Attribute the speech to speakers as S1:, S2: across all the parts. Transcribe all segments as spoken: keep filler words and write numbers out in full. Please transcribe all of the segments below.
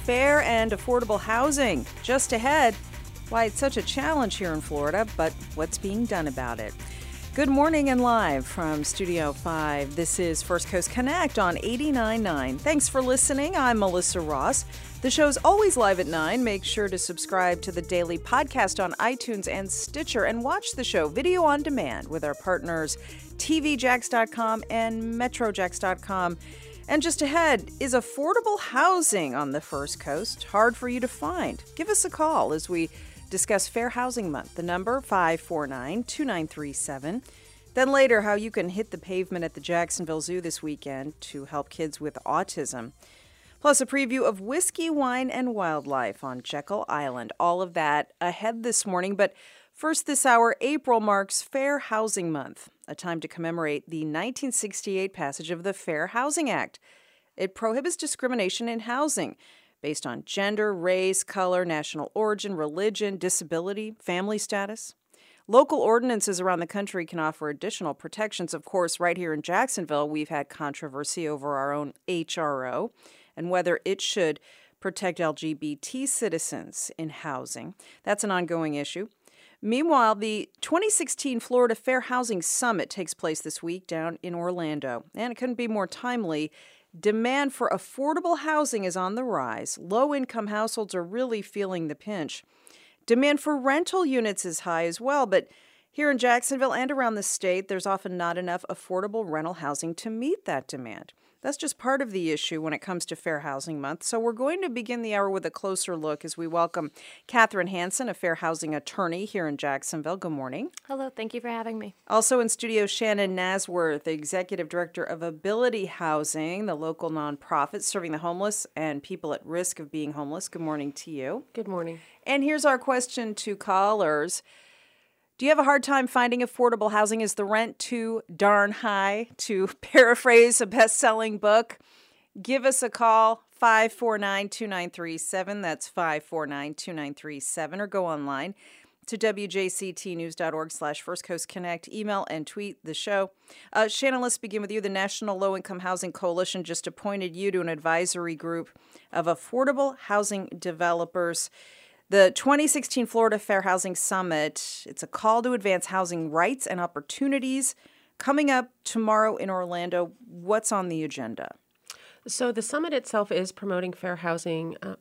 S1: fair and affordable housing. Just ahead, why it's such a challenge here in Florida, but what's being done about it. Good morning and live from Studio five. This is First Coast Connect on eighty-nine point nine. Thanks for listening. I'm Melissa Ross. The show's always live at nine. Make sure to subscribe to the daily podcast on iTunes and Stitcher and watch the show video on demand with our partners T V Jacks dot com and Metro Jacks dot com. And just ahead, is affordable housing on the First Coast hard for you to find? Give us a call as we discuss Fair Housing Month. The number five four nine, two nine three seven. Then later, how you can hit the pavement at the Jacksonville Zoo this weekend to help kids with autism. Plus a preview of Whiskey, Wine, and Wildlife on Jekyll Island. All of that ahead this morning. But first this hour, April marks Fair Housing Month, a time to commemorate the nineteen sixty-eight passage of the Fair Housing Act. It prohibits discrimination in housing based on gender, race, color, national origin, religion, disability, family status. Local ordinances around the country can offer additional protections. Of course, right here in Jacksonville, we've had controversy over our own H R O and whether it should protect L G B T citizens in housing. That's an ongoing issue. Meanwhile, the twenty sixteen Florida Fair Housing Summit takes place this week down in Orlando, and it couldn't be more timely. Demand for affordable housing is on the rise. Low-income households are really feeling the pinch. Demand for rental units is high as well, but here in Jacksonville and around the state, there's often not enough affordable rental housing to meet that demand. That's just part of the issue when it comes to Fair Housing Month. So we're going to begin the hour with a closer look as we welcome Catherine Hansen, a fair housing attorney here in Jacksonville. Good morning.
S2: Hello. Thank you for having me.
S1: Also in studio, Shannon Nasworth, Executive Director of Ability Housing, the local nonprofit serving the homeless and people at risk of being homeless. Good morning to you.
S3: Good morning.
S1: And here's our question to callers. Do you have a hard time finding affordable housing? Is the rent too darn high, to paraphrase a best-selling book? Give us a call, five four nine, two nine three seven. That's five four nine, two nine three seven. Or go online to W J C T news dot org slash First Coast Connect. Email and tweet the show. Uh, Shannon, let's begin with you. The National Low-Income Housing Coalition just appointed you to an advisory group of affordable housing developers. The twenty sixteen Florida Fair Housing Summit, it's a call to advance housing rights and opportunities. Coming up tomorrow in Orlando, what's on the agenda?
S3: So the summit itself is promoting fair housing, uh,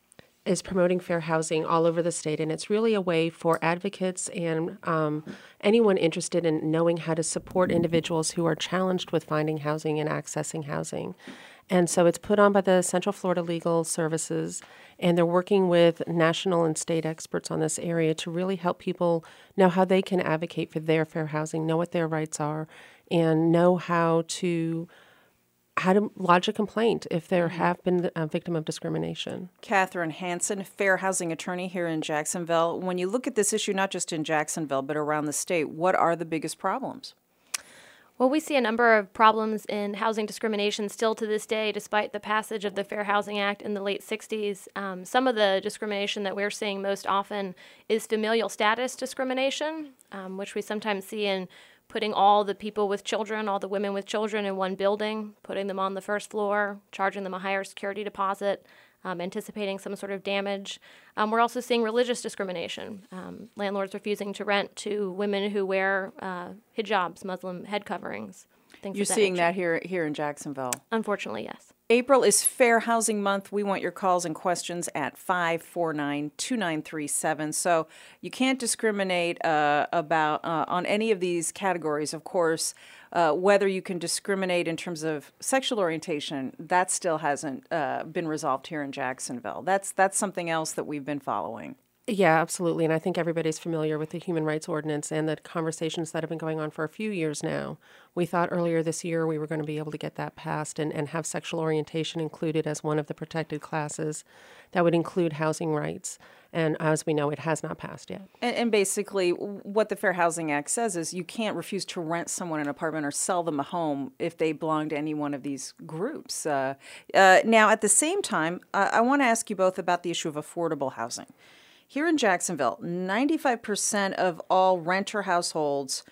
S3: is promoting fair housing all over the state, and it's really a way for advocates and um, anyone interested in knowing how to support individuals who are challenged with finding housing and accessing housing. And so it's put on by the Central Florida Legal Services, and they're working with national and state experts on this area to really help people know how they can advocate for their fair housing, know what their rights are, and know how to how to lodge a complaint if they have been a victim of discrimination.
S1: Catherine Hansen, fair housing attorney here in Jacksonville. When you look at this issue, not just in Jacksonville, but around the state, what are the biggest problems?
S2: Well, we see a number of problems in housing discrimination still to this day, despite the passage of the Fair Housing Act in the late sixties. Um, some of the discrimination that we're seeing most often is familial status discrimination, um, which we sometimes see in putting all the people with children, all the women with children in one building, putting them on the first floor, charging them a higher security deposit, Um, anticipating some sort of damage. Um, we're also seeing religious discrimination. Um, landlords refusing to rent to women who wear uh, hijabs, Muslim head coverings, things
S1: You're
S2: of that
S1: seeing
S2: nature.
S1: that here here in Jacksonville.
S2: Unfortunately, yes.
S1: April is Fair Housing Month. We want your calls and questions at five four nine, two nine three seven. So you can't discriminate uh, about uh, on any of these categories, of course. Uh, whether you can discriminate in terms of sexual orientation, that still hasn't uh, been resolved here in Jacksonville. That's that's something else that we've been following.
S3: Yeah, absolutely. And I think everybody's familiar with the Human Rights Ordinance and the conversations that have been going on for a few years now. We thought earlier this year we were going to be able to get that passed and, and have sexual orientation included as one of the protected classes that would include housing rights. And as we know, it has not passed yet.
S1: And, and basically, what the Fair Housing Act says is you can't refuse to rent someone an apartment or sell them a home if they belong to any one of these groups. Uh, uh, now, at the same time, uh, I want to ask you both about the issue of affordable housing. Here in Jacksonville, ninety-five percent of all renter households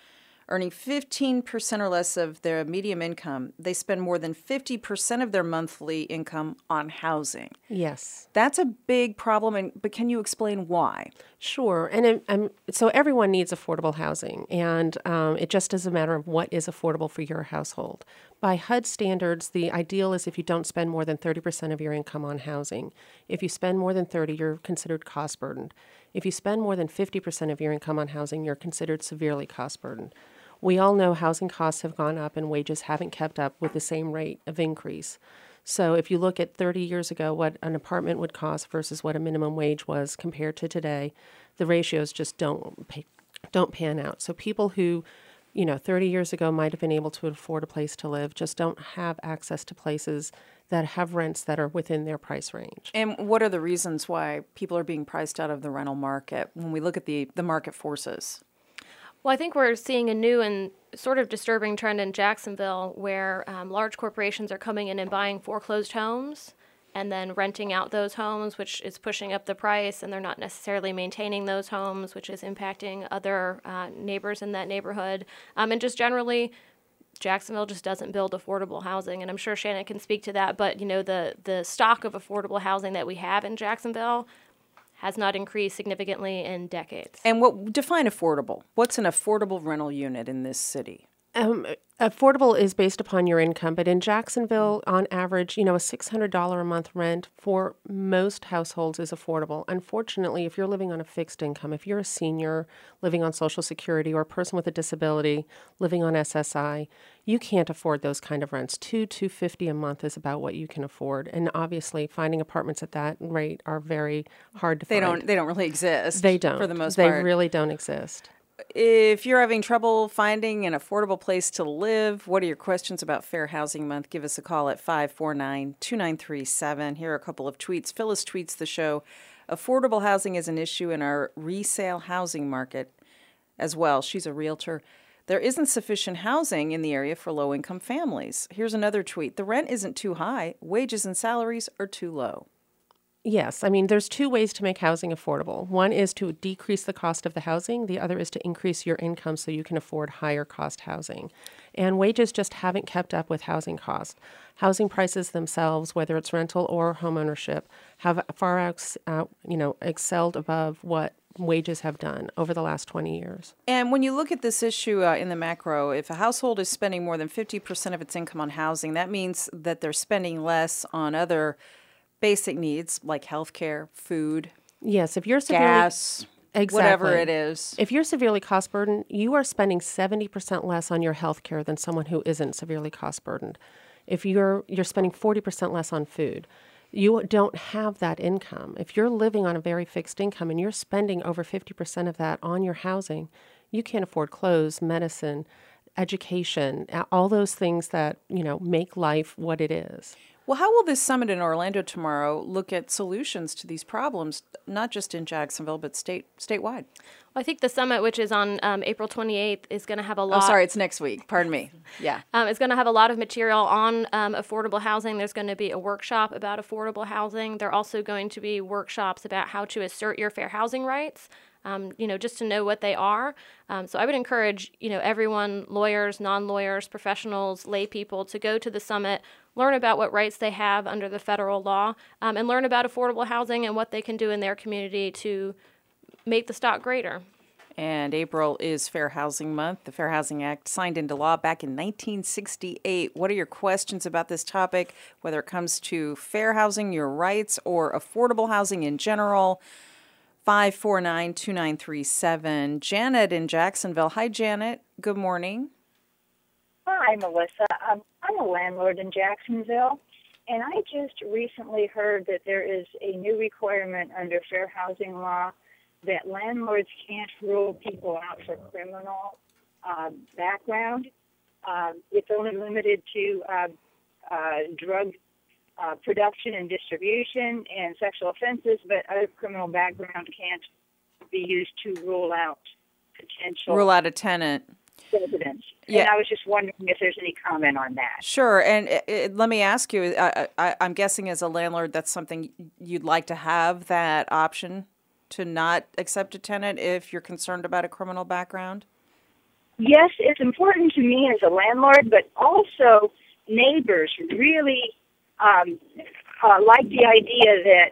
S1: earning fifteen percent or less of their median income, they spend more than fifty percent of their monthly income on housing.
S3: Yes.
S1: That's a big problem, and, but can you explain why?
S3: Sure. And it, um, so everyone needs affordable housing, and um, it just is a matter of what is affordable for your household. By H U D standards, the ideal is if you don't spend more than thirty percent of your income on housing. If you spend more than thirty, you're considered cost burdened. If you spend more than fifty percent of your income on housing, you're considered severely cost burdened. We all know housing costs have gone up and wages haven't kept up with the same rate of increase. So if you look at thirty years ago, what an apartment would cost versus what a minimum wage was compared to today, the ratios just don't pay, don't pan out. So people who, you know, thirty years ago might have been able to afford a place to live just don't have access to places that have rents that are within their price range.
S1: And what are the reasons why people are being priced out of the rental market when we look at the, the market forces?
S2: Well, I think we're seeing a new and sort of disturbing trend in Jacksonville where um, large corporations are coming in and buying foreclosed homes and then renting out those homes, which is pushing up the price, and they're not necessarily maintaining those homes, which is impacting other uh, neighbors in that neighborhood. Um, and just generally, Jacksonville just doesn't build affordable housing, and I'm sure Shannon can speak to that, but you know, the, the stock of affordable housing that we have in Jacksonville has not increased significantly in decades.
S1: And what define affordable? What's an affordable rental unit in this city?
S3: Um, affordable is based upon your income, but in Jacksonville, on average, you know, a six hundred dollars a month rent for most households is affordable. Unfortunately, if you're living on a fixed income, if you're a senior living on Social Security or a person with a disability living on S S I, you can't afford those kind of rents. Two, two fifty a month is about what you can afford, and obviously, finding apartments at that rate are very hard to
S1: They
S3: find.
S1: don't. They don't really exist.
S3: They don't.
S1: For the most
S3: they
S1: part.
S3: They really don't exist.
S1: If you're having trouble finding an affordable place to live, what are your questions about Fair Housing Month? Give us a call at five four nine, two nine three seven. Here are a couple of tweets. Phyllis tweets the show. Affordable housing is an issue in our resale housing market as well. She's a realtor. There isn't sufficient housing in the area for low-income families. Here's another tweet. The rent isn't too high. Wages and salaries are too low.
S3: Yes. I mean, there's two ways to make housing affordable. One is to decrease the cost of the housing. The other is to increase your income so you can afford higher cost housing. And wages just haven't kept up with housing costs. Housing prices themselves, whether it's rental or homeownership, have far out, uh, you know, excelled above what wages have done over the last twenty years.
S1: And when you look at this issue uh, in the macro, if a household is spending more than fifty percent of its income on housing, that means that they're spending less on other basic needs like healthcare, food,
S3: yes, if you're severely,
S1: gas,
S3: exactly.
S1: whatever it is.
S3: If you're severely cost burdened, you are spending seventy percent less on your healthcare than someone who isn't severely cost burdened. If you're you're spending forty percent less on food, you don't have that income. If you're living on a very fixed income and you're spending over fifty percent of that on your housing, you can't afford clothes, medicine, education, all those things that, you know, make life what it is.
S1: Well, how will this summit in Orlando tomorrow look at solutions to these problems, not just in Jacksonville, but state statewide?
S2: Well, I think the summit, which is on um, April twenty-eighth, is going to have a lot.
S1: Oh, sorry, it's next week. Pardon me. Yeah.
S2: Um, it's going to have a lot of material on um, affordable housing. There's going to be a workshop about affordable housing. There are also going to be workshops about how to assert your fair housing rights. Um, you know, just to know what they are. Um, so I would encourage, you know, everyone, lawyers, non-lawyers, professionals, lay people, to go to the summit, learn about what rights they have under the federal law, um, and learn about affordable housing and what they can do in their community to make the stock greater.
S1: And April is Fair Housing Month. The Fair Housing Act signed into law back in nineteen sixty-eight. What are your questions about this topic, whether it comes to fair housing, your rights, or affordable housing in general? five four nine, two nine three seven. Janet in Jacksonville. Hi, Janet. Good morning.
S4: Hi, Melissa. Um, I'm a landlord in Jacksonville, and I just recently heard that there is a new requirement under fair housing law that landlords can't rule people out for criminal uh, background. Uh, it's only limited to uh, uh, drug Uh, production and distribution and sexual offenses, but other criminal background can't be used to rule out potential
S1: Rule out a tenant.
S4: residents.
S1: Yeah.
S4: And I was just wondering if there's any comment on that.
S1: Sure. And it, it, let me ask you, I, I, I'm guessing as a landlord, that's something you'd like to have, that option to not accept a tenant if you're concerned about a criminal background?
S4: yes, it's important to me as a landlord, but also neighbors really um, uh, like the idea that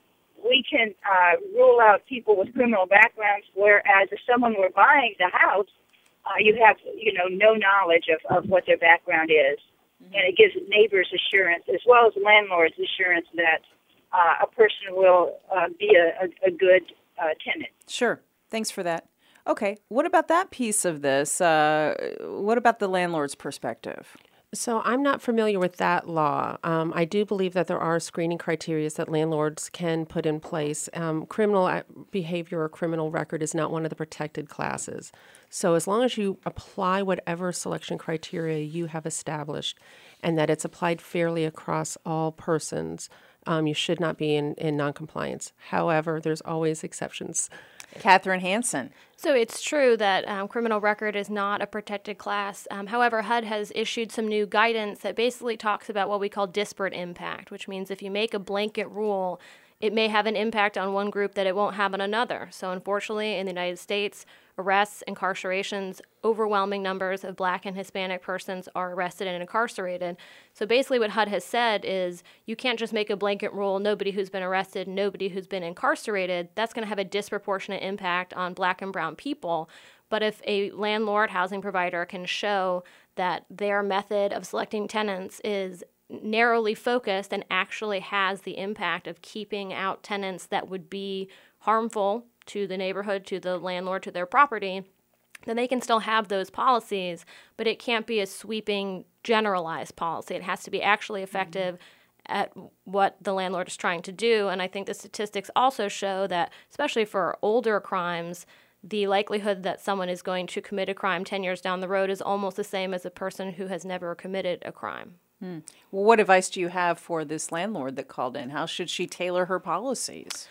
S4: we can uh, rule out people with criminal backgrounds, whereas if someone were buying the house, uh, you have, you know, no knowledge of, of what their background is. Mm-hmm. And it gives neighbors assurance, as well as landlords assurance that uh, a person will uh, be a, a, a good uh, tenant.
S1: Sure. Thanks for that. Okay. What about that piece of this? Uh, what about the landlord's perspective?
S3: So I'm not familiar with that law. Um, I do believe that there are screening criteria that landlords can put in place. Um, criminal behavior or criminal record is not one of the protected classes. So as long as you apply whatever selection criteria you have established and that it's applied fairly across all persons, um, you should not be in, in noncompliance. However, there's always exceptions.
S1: Catherine Hansen.
S2: So it's true that um, criminal record is not a protected class. Um, however, H U D has issued some new guidance that basically talks about what we call disparate impact, which means if you make a blanket rule, it may have an impact on one group that it won't have on another. So unfortunately, in the United States, arrests, incarcerations, overwhelming numbers of Black and Hispanic persons are arrested and incarcerated. So basically what H U D has said is you can't just make a blanket rule, nobody who's been arrested, nobody who's been incarcerated. That's going to have a disproportionate impact on Black and brown people. But if a landlord housing provider can show that their method of selecting tenants is narrowly focused and actually has the impact of keeping out tenants that would be harmful to the neighborhood, to the landlord, to their property, then they can still have those policies, but it can't be a sweeping, generalized policy. It has to be actually effective mm-hmm. at what the landlord is trying to do. And I think the statistics also show that, especially for older crimes, the likelihood that someone is going to commit a crime ten years down the road is almost the same as a person who has never committed a crime.
S1: Hmm. Well, what advice do you have for this landlord that called in? How should she tailor her policies?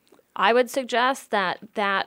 S2: I would suggest that that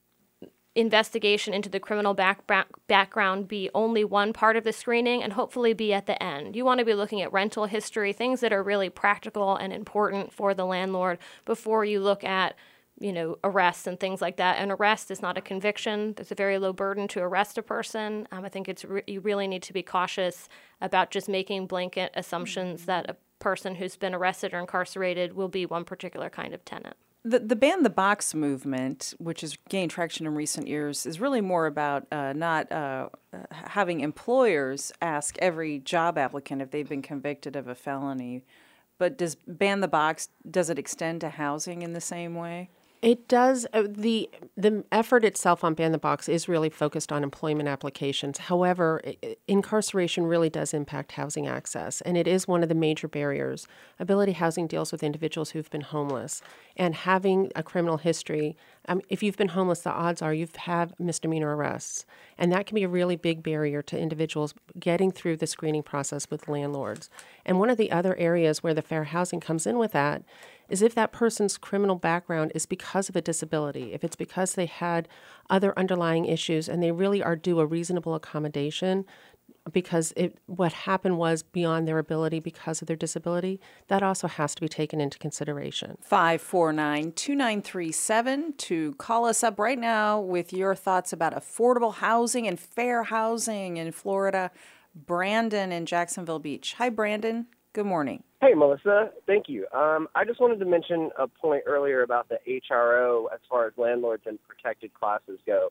S2: investigation into the criminal back, back, background be only one part of the screening and hopefully be at the end. You want to be looking at rental history, things that are really practical and important for the landlord before you look at, you know, arrests and things like that. An arrest is not a conviction. There's a very low burden to arrest a person. Um, I think it's re- you really need to be cautious about just making blanket assumptions that a person who's been arrested or incarcerated will be one particular kind of tenant.
S1: The, the Ban the Box movement, which has gained traction in recent years, is really more about uh, not uh, having employers ask every job applicant if they've been convicted of a felony. But does Ban the Box, does it extend to housing in the same way?
S3: It does. Uh, the the effort itself on Ban the Box is really focused on employment applications. However, I- incarceration really does impact housing access, and it is one of the major barriers. Ability Housing deals with individuals who've been homeless, and having a criminal history. Um, if you've been homeless, the odds are you've had misdemeanor arrests, and that can be a really big barrier to individuals getting through the screening process with landlords. And one of the other areas where the fair housing comes in with that is if that person's criminal background is because of a disability, if it's because they had other underlying issues and they really are due a reasonable accommodation because it, what happened was beyond their ability because of their disability, that also has to be taken into consideration.
S1: five four nine, two nine three seven to call us up right now with your thoughts about affordable housing and fair housing in Florida. Brandon in Jacksonville Beach. Hi, Brandon. Good morning.
S5: Hey, Melissa. Thank you. Um, I just wanted to mention a point earlier about the H R O as far as landlords and protected classes go.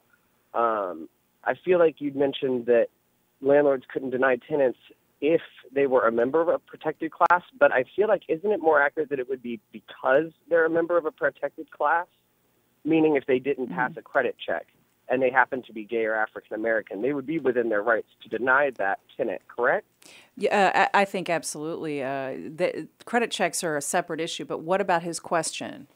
S5: Um, I feel like you'd mentioned that landlords couldn't deny tenants if they were a member of a protected class, but I feel like isn't it more accurate that it would be because they're a member of a protected class, meaning if they didn't pass a credit check and they happen to be gay or African American, they would be within their rights to deny that tenant, correct?
S1: Yeah, uh, I I think absolutely. Uh, the credit checks are a separate issue, but what about his question?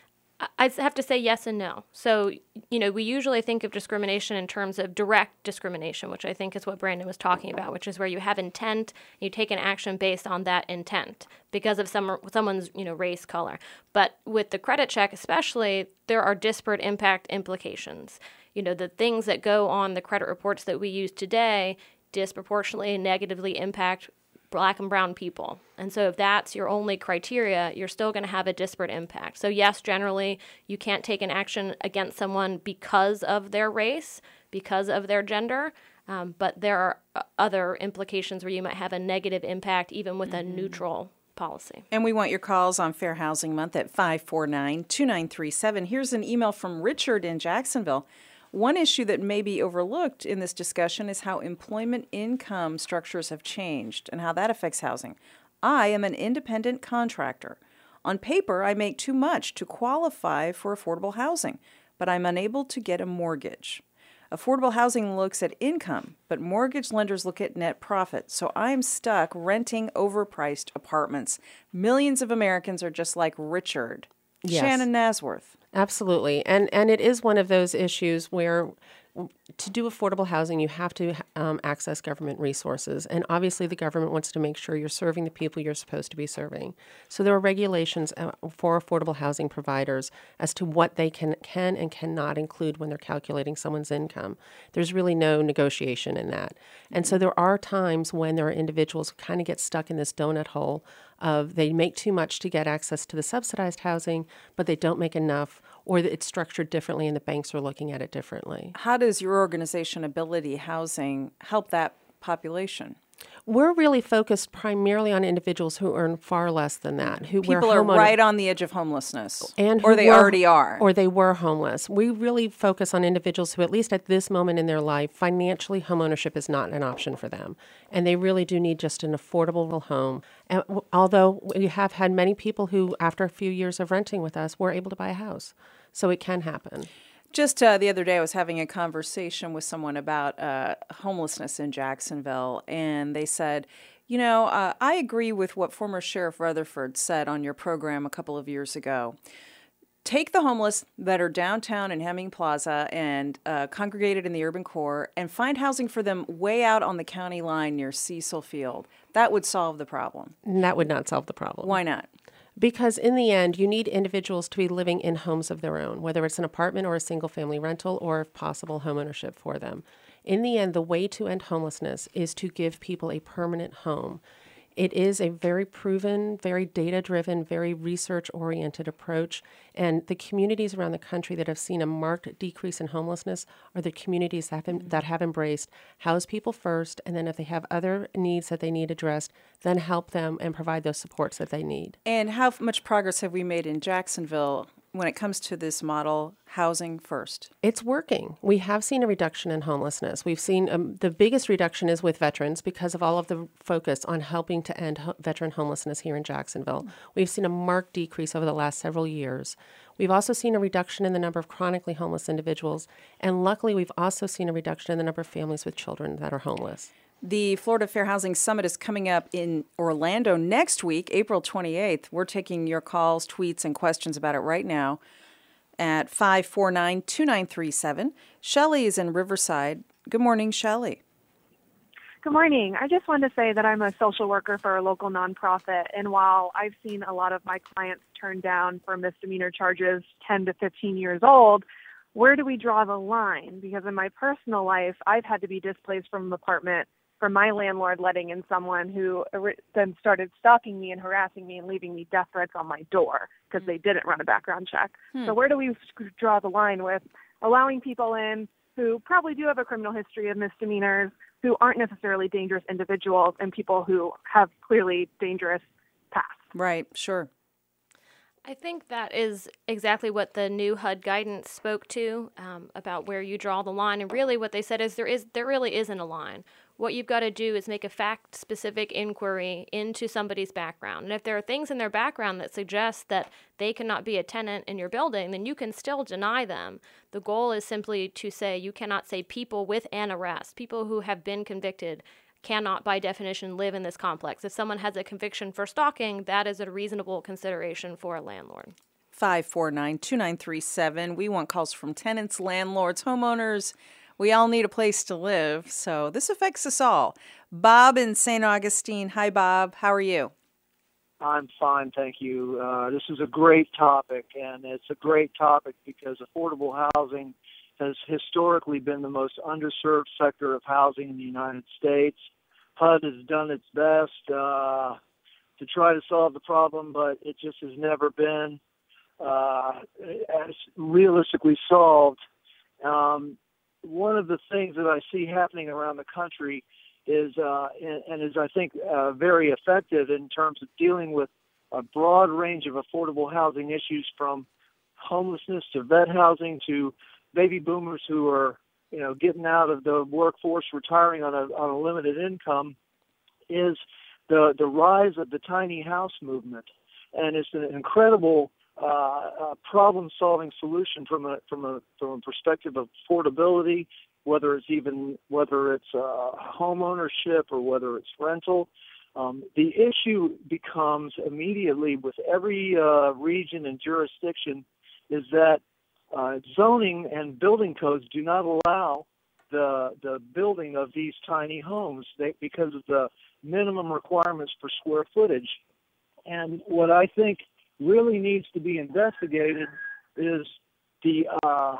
S2: I have to say yes and no. So, you know, we usually think of discrimination in terms of direct discrimination, which I think is what Brandon was talking about, which is where you have intent, and you take an action based on that intent because of some someone's, you know, race, color. But with the credit check especially, there are disparate impact implications. You know, the things that go on the credit reports that we use today disproportionately negatively impact Black and brown people. And so if that's your only criteria, you're still going to have a disparate impact. So yes, generally, you can't take an action against someone because of their race, because of their gender. Um, but there are other implications where you might have a negative impact even with mm-hmm. a neutral policy.
S1: And we want your calls on Fair Housing Month at five four nine, two nine three seven. Here's an email from Richard in Jacksonville. One issue that may be overlooked in this discussion is how employment income structures have changed and how that affects housing. I am an independent contractor. On paper, I make too much to qualify for affordable housing, but I'm unable to get a mortgage. Affordable housing looks at income, but mortgage lenders look at net profit, so I'm stuck renting overpriced apartments. Millions of Americans are just like Richard. Yes. Shannon Nasworth.
S3: Absolutely. And and it is one of those issues where to do affordable housing, you have to um, access government resources. And obviously the government wants to make sure you're serving the people you're supposed to be serving. So there are regulations for affordable housing providers as to what they can, can and cannot include when they're calculating someone's income. There's really no negotiation in that. And so there are times when there are individuals who kind of get stuck in this donut hole of they make too much to get access to the subsidized housing, but they don't make enough, or it's structured differently and the banks are looking at it differently.
S1: How does your organization, Ability Housing, help that population?
S3: We're really focused primarily on individuals who earn far less than that. Who
S1: People are right on the edge of homelessness,
S3: and
S1: or they
S3: were,
S1: already are.
S3: Or they were homeless. We really focus on individuals who, at least at this moment in their life, financially homeownership is not an option for them. And they really do need just an affordable home. And although we have had many people who, after a few years of renting with us, were able to buy a house. So it can happen.
S1: Just uh, the other day, I was having a conversation with someone about uh, homelessness in Jacksonville, and they said, you know, uh, I agree with what former Sheriff Rutherford said on your program a couple of years ago. Take the homeless that are downtown in Hemming Plaza and uh, congregated in the urban core and find housing for them way out on the county line near Cecil Field. That would solve the problem.
S3: That would not solve the problem.
S1: Why not?
S3: Because in the end, you need individuals to be living in homes of their own, whether it's an apartment or a single-family rental or, if possible, homeownership for them. In the end, the way to end homelessness is to give people a permanent home. It is a very proven, very data-driven, very research-oriented approach, and the communities around the country that have seen a marked decrease in homelessness are the communities that have, that have embraced house people first, and then if they have other needs that they need addressed, then help them and provide those supports that they need.
S1: And how much progress have we made in Jacksonville when it comes to this model, housing first?
S3: It's working. We have seen a reduction in homelessness. We've seen um, the biggest reduction is with veterans because of all of the focus on helping to end ho- veteran homelessness here in Jacksonville. We've seen a marked decrease over the last several years. We've also seen a reduction in the number of chronically homeless individuals, and luckily we've also seen a reduction in the number of families with children that are homeless.
S1: The Florida Fair Housing Summit is coming up in Orlando next week, April twenty-eighth. We're taking your calls, tweets, and questions about it right now at five four nine, two nine three seven. Shelley is in Riverside. Good morning, Shelley.
S6: Good morning. I just wanted to say that I'm a social worker for a local nonprofit, and while I've seen a lot of my clients turned down for misdemeanor charges ten to fifteen years old, where do we draw the line? Because in my personal life, I've had to be displaced from an apartment from my landlord letting in someone who then started stalking me and harassing me and leaving me death threats on my door because they didn't run a background check. Hmm. So where do we draw the line with allowing people in who probably do have a criminal history of misdemeanors, who aren't necessarily dangerous individuals, and people who have clearly dangerous pasts?
S1: Right, sure.
S2: I think that is exactly what the new H U D guidance spoke to um, about where you draw the line. And really what they said is there is there really isn't a line. What you've got to do is make a fact-specific inquiry into somebody's background. And if there are things in their background that suggest that they cannot be a tenant in your building, then you can still deny them. The goal is simply to say you cannot say people with an arrest, people who have been convicted, cannot by definition live in this complex. If someone has a conviction for stalking, that is a reasonable consideration for a landlord.
S1: five four nine, two nine three seven. We want calls from tenants, landlords, homeowners. We all need a place to live, so this affects us all. Bob in Saint Augustine. Hi, Bob. How are you?
S7: I'm fine, thank you. Uh, this is a great topic, and it's a great topic because affordable housing has historically been the most underserved sector of housing in the United States. H U D has done its best uh, to try to solve the problem, but it just has never been uh, as realistically solved. Um, one of the things that I see happening around the country is, uh, and, and is I think uh, very effective in terms of dealing with a broad range of affordable housing issues, from homelessness to vet housing to baby boomers who are, you know, getting out of the workforce, retiring on a on a limited income, is the the rise of the tiny house movement, and it's an incredible uh, uh, problem-solving solution from a from a from a perspective of affordability, whether it's even whether it's uh, home ownership or whether it's rental. Um, the issue becomes immediately with every uh, region and jurisdiction is that uh, zoning and building codes do not allow the the building of these tiny homes they, because of the minimum requirements for square footage. And what I think really needs to be investigated is the uh,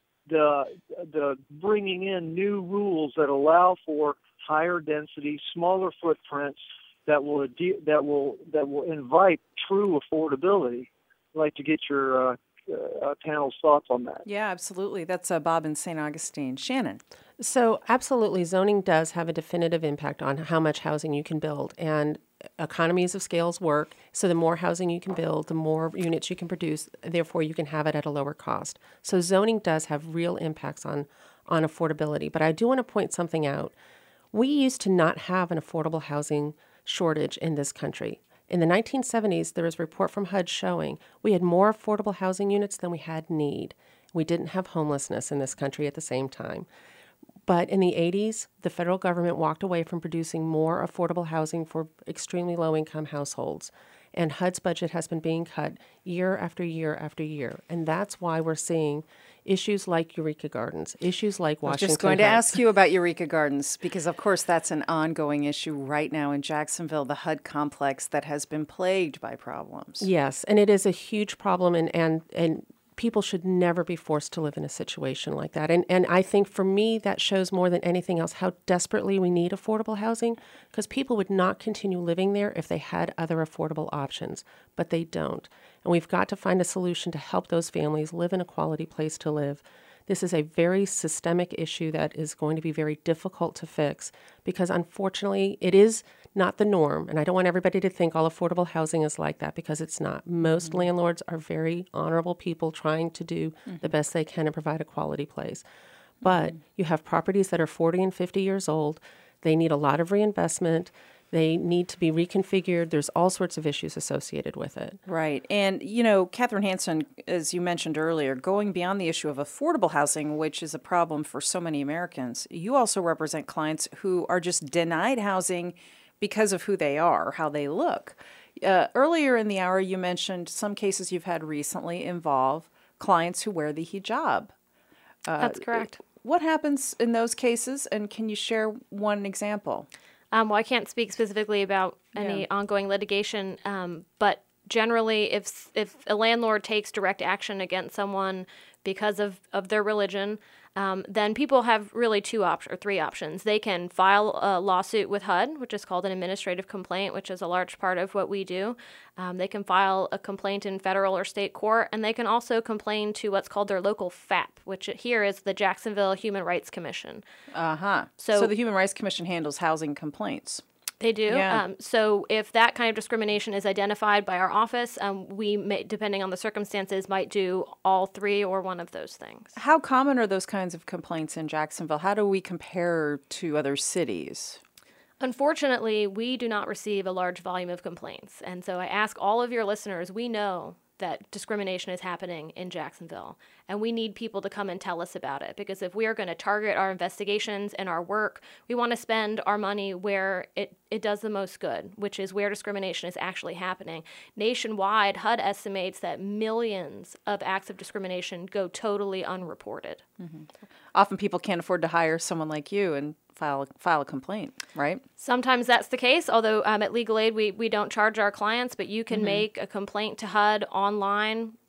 S7: the the bringing in new rules that allow for higher density, smaller footprints that will that will that will invite true affordability. I'd like to get your uh, uh, panel's thoughts on that.
S1: Yeah, absolutely. That's uh, Bob in Saint Augustine. Shannon.
S3: So absolutely, zoning does have a definitive impact on how much housing you can build, and economies of scales work. So the more housing you can build, the more units you can produce, therefore you can have it at a lower cost. So zoning does have real impacts on, on affordability. But I do want to point something out. We used to not have an affordable housing shortage in this country. In the nineteen seventies, there was a report from H U D showing we had more affordable housing units than we had need. We didn't have homelessness in this country at the same time. But in the eighties, the federal government walked away from producing more affordable housing for extremely low-income households. And H U D's budget has been being cut year after year after year. And that's why we're seeing issues like Eureka Gardens, issues like Washington
S1: I was just going to
S3: Heights.
S1: ask you about Eureka Gardens, because, of course, that's an ongoing issue right now in Jacksonville, the H U D complex that has been plagued by problems.
S3: Yes, and it is a huge problem, and, and, and people should never be forced to live in a situation like that. And and I think for me, that shows more than anything else how desperately we need affordable housing, because people would not continue living there if they had other affordable options, but they don't. And we've got to find a solution to help those families live in a quality place to live. This is a very systemic issue that is going to be very difficult to fix, because unfortunately it is not the norm. And I don't want everybody to think all affordable housing is like that, because it's not. Most mm-hmm. landlords are very honorable people trying to do mm-hmm. the best they can and provide a quality place. But mm-hmm. you have properties that are forty and fifty years old. They need a lot of reinvestment. They need to be reconfigured. There's all sorts of issues associated with it.
S1: Right. And, you know, Catherine Hanson, as you mentioned earlier, going beyond the issue of affordable housing, which is a problem for so many Americans, you also represent clients who are just denied housing because of who they are, how they look. Uh, earlier in the hour, you mentioned some cases you've had recently involve clients who wear the hijab. Uh,
S2: That's correct.
S1: What happens in those cases, and can you share one example?
S2: Um, well, I can't speak specifically about any yeah. ongoing litigation, um, but generally, if if a landlord takes direct action against someone because of, of their religion, um, then people have really two options or three options. They can file a lawsuit with H U D, which is called an administrative complaint, which is a large part of what we do. Um, they can file a complaint in federal or state court, and they can also complain to what's called their local F A P, which here is the Jacksonville Human Rights Commission.
S1: Uh-huh.
S2: So,
S1: so the Human Rights Commission handles housing complaints.
S2: They do.
S1: Yeah.
S2: Um, so if that kind of discrimination is identified by our office, um, we, may, depending on the circumstances, might do all three or one of those things.
S1: How common are those kinds of complaints in Jacksonville? How do we compare to other cities?
S2: Unfortunately, we do not receive a large volume of complaints. And so I ask all of your listeners, we know that discrimination is happening in Jacksonville, and we need people to come and tell us about it, because if we are going to target our investigations and our work, we want to spend our money where it, it does the most good, which is where discrimination is actually happening. Nationwide, H U D estimates that millions of acts of discrimination go totally unreported.
S1: Mm-hmm. Often people can't afford to hire someone like you and file file a complaint, right?
S2: Sometimes that's the case, although um, at Legal Aid we, we don't charge our clients, but you can mm-hmm. make a complaint to H U D online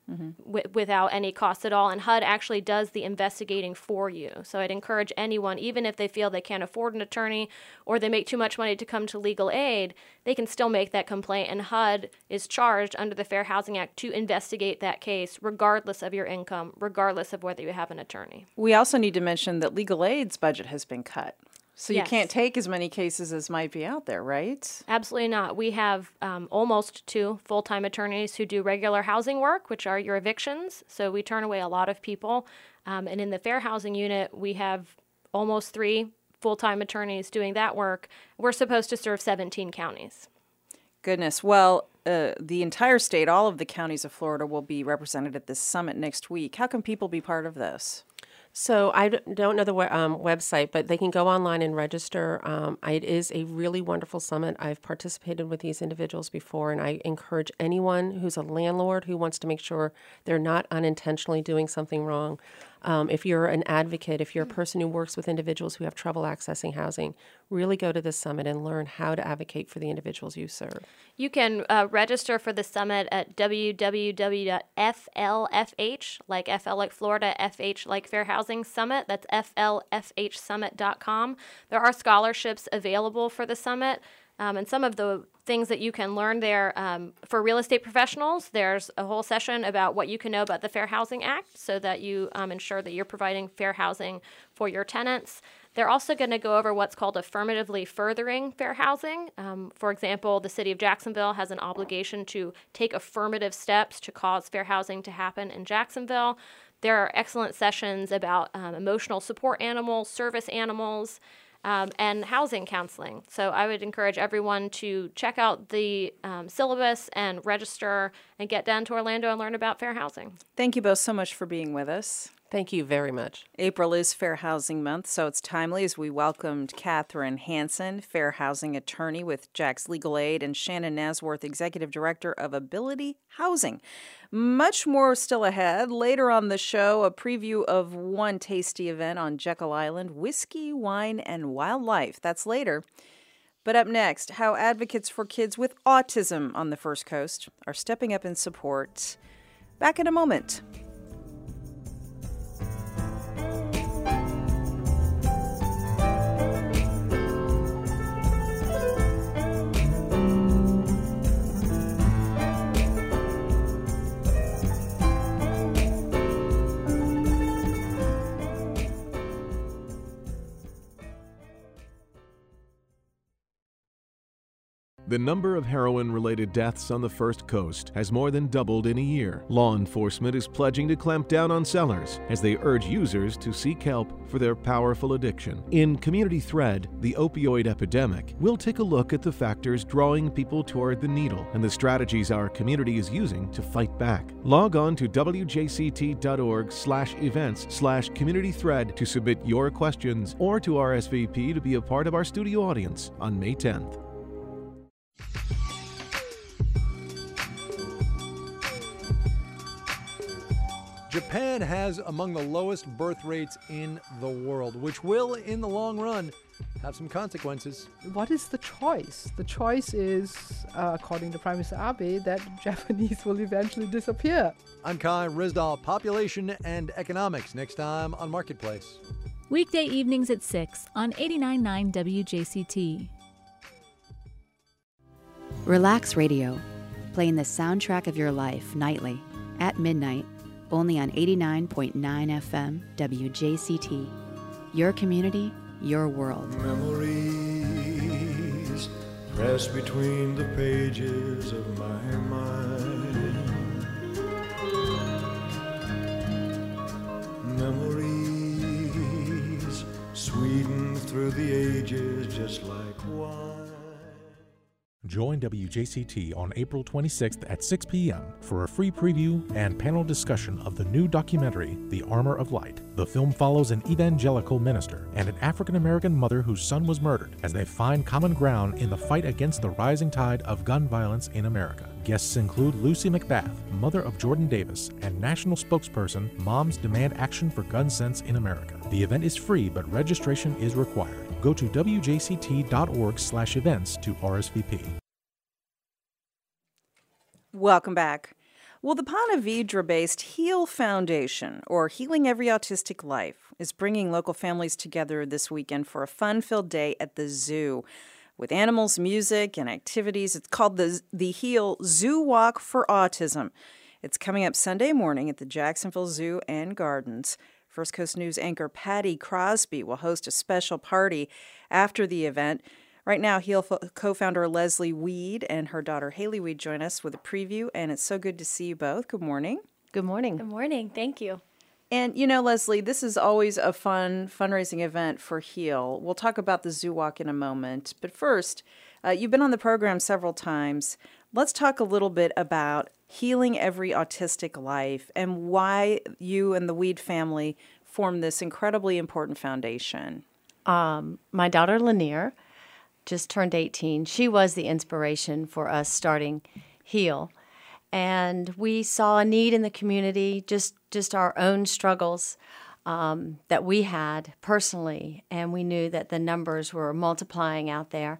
S2: mm-hmm. w- without any cost at all. And H U D actually does the investigating for you. So I'd encourage anyone, even if they feel they can't afford an attorney or they make too much money to come to legal aid, they can still make that complaint. And H U D is charged under the Fair Housing Act to investigate that case regardless of your income, regardless of whether you have an attorney.
S1: We also need to mention that legal aid's budget has been cut. So you
S2: Yes.
S1: can't take as many cases as might be out there, right?
S2: Absolutely not. We have um, almost two full-time attorneys who do regular housing work, which are your evictions. So we turn away a lot of people. Um, and in the Fair Housing Unit, we have almost three full-time attorneys doing that work. We're supposed to serve seventeen counties.
S1: Goodness. Well, uh, the entire state, all of the counties of Florida will be represented at this summit next week. How can people be part of this?
S3: So I d- don't know the we- um, website, but they can go online and register. Um, I- it is a really wonderful summit. I've participated with these individuals before, and I encourage anyone who's a landlord who wants to make sure they're not unintentionally doing something wrong. Um, if you're an advocate, if you're a person who works with individuals who have trouble accessing housing, really go to this summit and learn how to advocate for the individuals you serve.
S2: You can uh, register for the summit at w w w dot f l f h, like F L like Florida, F H like Fair Housing Summit. That's f l f h summit dot com. There are scholarships available for the summit. Um, and some of the things that you can learn there um, for real estate professionals, there's a whole session about what you can know about the Fair Housing Act so that you um, ensure that you're providing fair housing for your tenants. They're also going to go over what's called affirmatively furthering fair housing. Um, for example, the city of Jacksonville has an obligation to take affirmative steps to cause fair housing to happen in Jacksonville. There are excellent sessions about um, emotional support animals, service animals, Um, and housing counseling. So I would encourage everyone to check out the um, syllabus and register and get down to Orlando and learn about fair housing.
S1: Thank you both so much for being with us.
S3: Thank you very much.
S1: April is Fair Housing Month, so it's timely as we welcomed Catherine Hansen, Fair Housing Attorney with Jax Legal Aid, and Shannon Nasworth, Executive Director of Ability Housing. Much more still ahead. Later on the show, a preview of one tasty event on Jekyll Island, whiskey, wine, and wildlife. That's later. But up next, how advocates for kids with autism on the First Coast are stepping up in support. Back in a moment.
S8: The number of heroin-related deaths on the First Coast has more than doubled in a year. Law enforcement is pledging to clamp down on sellers as they urge users to seek help for their powerful addiction. In Community Thread, the opioid epidemic, we'll take a look at the factors drawing people toward the needle and the strategies our community is using to fight back. Log on to w j c t dot org slash events slash community thread to submit your questions or to R S V P to be a part of our studio audience on May tenth.
S9: Japan has among the lowest birth rates in the world, which will, in the long run, have some consequences.
S10: What is the choice? The choice is, uh, according to Prime Minister Abe, that Japanese will eventually disappear.
S9: I'm Kai Rizdal, Population and Economics, next time on Marketplace.
S11: Weekday evenings at six on eighty-nine point nine W J C T.
S12: Relax Radio, playing the soundtrack of your life nightly at midnight, only on eighty-nine point nine F M W J C T. Your community, your world.
S13: Memories press between the pages of my mind. Memories sweeten through the ages just like wine.
S14: Join W J C T on April twenty-sixth at six p.m. for a free preview and panel discussion of the new documentary, The Armor of Light. The film follows an evangelical minister and an African-American mother whose son was murdered as they find common ground in the fight against the rising tide of gun violence in America. Guests include Lucy McBath, mother of Jordan Davis, and national spokesperson Moms Demand Action for Gun Sense in America. The event is free, but registration is required. Go to w j c t dot org slash events to R S V P.
S1: Welcome back. Well, the Ponte Vedra-based HEAL Foundation, or Healing Every Autistic Life, is bringing local families together this weekend for a fun-filled day at the zoo. With animals, music, and activities, it's called the, the HEAL Zoo Walk for Autism. It's coming up Sunday morning at the Jacksonville Zoo and Gardens. First Coast News anchor Patty Crosby will host a special party after the event. Right now, HEAL co-founder Leslie Weed and her daughter Haley Weed join us with a preview, and it's so good to see you both. Good morning.
S15: Good morning.
S2: Good morning. Thank you.
S1: And, you know, Leslie, this is always a fun fundraising event for HEAL. We'll talk about the Zoo Walk in a moment. But first, uh, you've been on the program several times. Let's talk a little bit about Healing Every Autistic Life and why you and the Weed family formed this incredibly important foundation.
S15: Um, my daughter, Lanier, just turned eighteen. She was the inspiration for us starting HEAL. And we saw a need in the community, just, just our own struggles um, that we had personally. And we knew that the numbers were multiplying out there.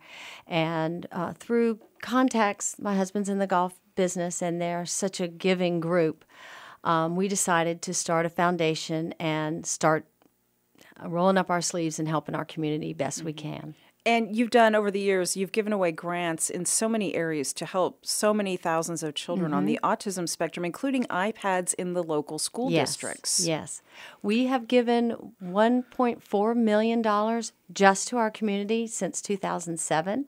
S15: And uh, through contacts, my husband's in the golf business, and they're such a giving group. Um, we decided to start a foundation and start rolling up our sleeves and helping our community best mm-hmm. we can.
S1: And you've done, over the years, you've given away grants in so many areas to help so many thousands of children mm-hmm. on the autism spectrum, including iPads in the local school
S15: yes,
S1: districts.
S15: Yes. We have given one point four million dollars just to our community since two thousand seven.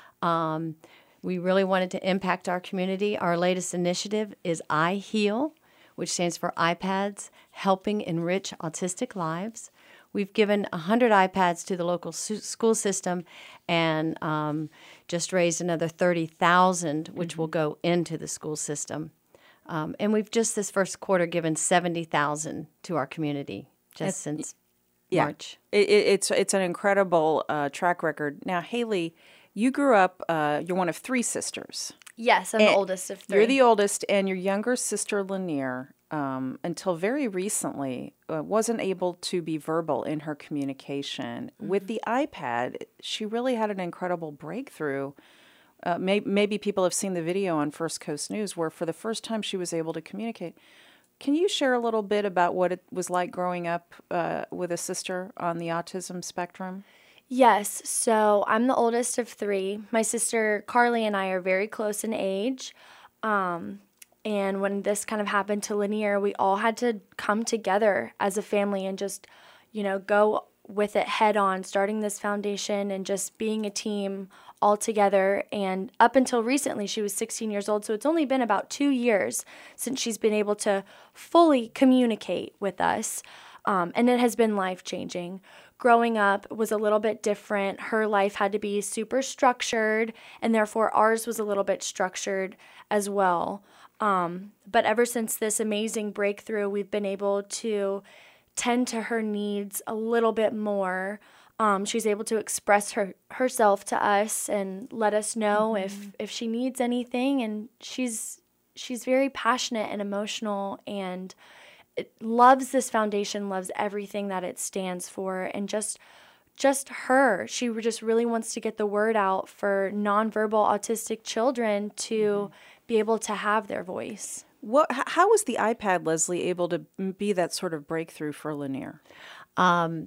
S15: Um, we really wanted to impact our community. Our latest initiative is iHeal, which stands for iPads Helping Enrich Autistic Lives. We've given one hundred iPads to the local su- school system and um, just raised another thirty thousand, which mm-hmm. will go into the school system. Um, and we've just this first quarter given seventy thousand to our community just it's, since
S1: yeah.
S15: March.
S1: It, it, it's it's an incredible uh, track record. Now, Haley, you grew up, uh, you're one of three sisters.
S2: Yes, I'm
S1: and
S2: the oldest of three.
S1: You're the oldest, and your younger sister, Lanier, um, until very recently, uh, wasn't able to be verbal in her communication. Mm-hmm. With the iPad, she really had an incredible breakthrough. Uh, may- maybe people have seen the video on First Coast News where for the first time she was able to communicate. Can you share a little bit about what it was like growing up uh, with a sister on the autism spectrum?
S2: Yes, so I'm the oldest of three. My sister Carly and I are very close in age. Um, and when this kind of happened to Lanier, we all had to come together as a family and just, you know, go with it head on, starting this foundation and just being a team all together. And up until recently, she was sixteen years old, so it's only been about two years since she's been able to fully communicate with us. Um, and it has been life-changing. Growing up was a little bit different. Her life had to be super structured, and therefore ours was a little bit structured as well. Um, but ever since this amazing breakthrough, we've been able to tend to her needs a little bit more. Um, she's able to express her herself to us and let us know mm-hmm. if if she needs anything. And she's she's very passionate and emotional, and it loves this foundation, loves everything that it stands for, and just just her. She just really wants to get the word out for nonverbal autistic children to mm-hmm. be able to have their voice.
S1: What? How was the iPad, Leslie, able to be that sort of breakthrough for Lanier?
S15: Um,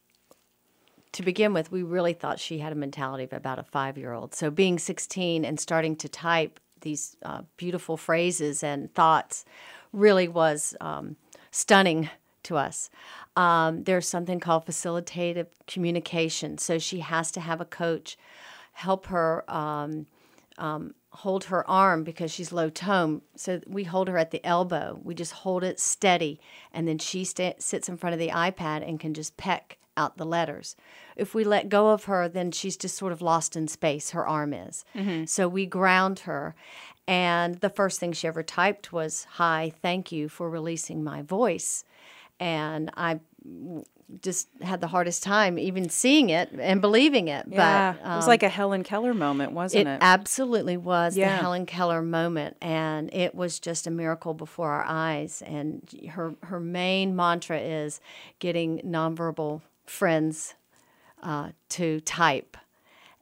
S15: to begin with, we really thought she had a mentality of about a five-year-old. So being sixteen and starting to type these uh, beautiful phrases and thoughts really was um, stunning to us. Um, there's something called facilitative communication. So she has to have a coach help her um, um, hold her arm because she's low tone. So we hold her at the elbow. We just hold it steady, and then she st- sits in front of the iPad and can just peck out the letters. If we let go of her, then she's just sort of lost in space, her arm is. Mm-hmm. So we ground her. And the first thing she ever typed was, "Hi, thank you for releasing my voice." And I just had the hardest time even seeing it and believing it.
S1: Yeah,
S15: but, um,
S1: it was like a Helen Keller moment, wasn't it?
S15: It absolutely was
S1: yeah.
S15: the Helen Keller moment, and it was just a miracle before our eyes. And her her main mantra is getting nonverbal friends uh, to type.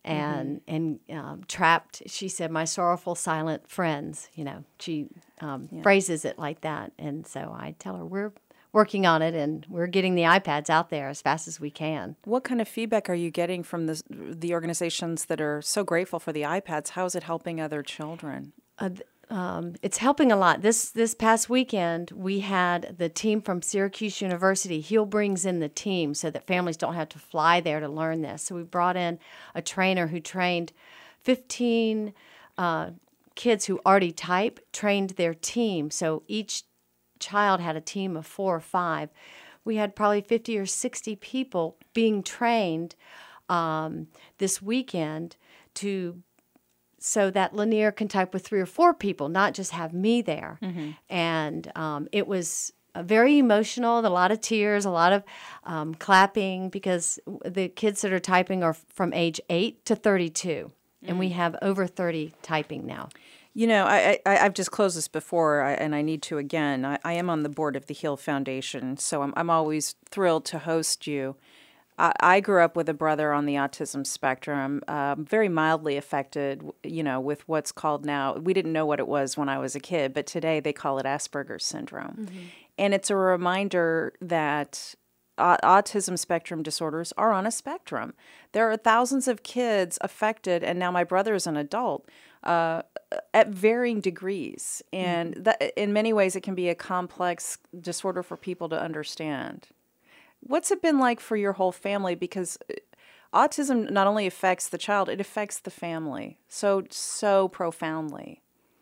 S15: and mm-hmm. and um, trapped. She said, "My sorrowful silent friends." You know, she um, yeah. phrases it like that, and so I tell her we're working on it, and we're getting the iPads out there as fast as we can.
S1: What kind of feedback are you getting from the the organizations that are so grateful for the iPads? How is it helping other children?
S15: Uh, um, it's helping a lot. This this past weekend, we had the team from Syracuse University. Heal brings in the team so that families don't have to fly there to learn this. So we brought in a trainer who trained fifteen uh, kids who already type, trained their team. So each child had a team of four or five. We had probably fifty or sixty people being trained um, this weekend to so that Lanier can type with three or four people, not just have me there. Mm-hmm. And um, it was uh, very emotional, a lot of tears, a lot of um, clapping, because the kids that are typing are from age eight to thirty-two, mm-hmm. and we have over thirty typing now.
S1: You know, I, I, I've just closed this before, and I need to again. I, I am on the board of the Heal Foundation, so I'm, I'm always thrilled to host you. I, I grew up with a brother on the autism spectrum, um, very mildly affected, you know, with what's called now, we didn't know what it was when I was a kid, but today they call it Asperger's syndrome. Mm-hmm. And it's a reminder that uh, autism spectrum disorders are on a spectrum. There are thousands of kids affected, and now my brother is an adult, uh, at varying degrees. And mm-hmm. that, in many ways, it can be a complex disorder for people to understand. What's it been like for your whole family? Because autism not only affects the child, it affects the family so, so profoundly.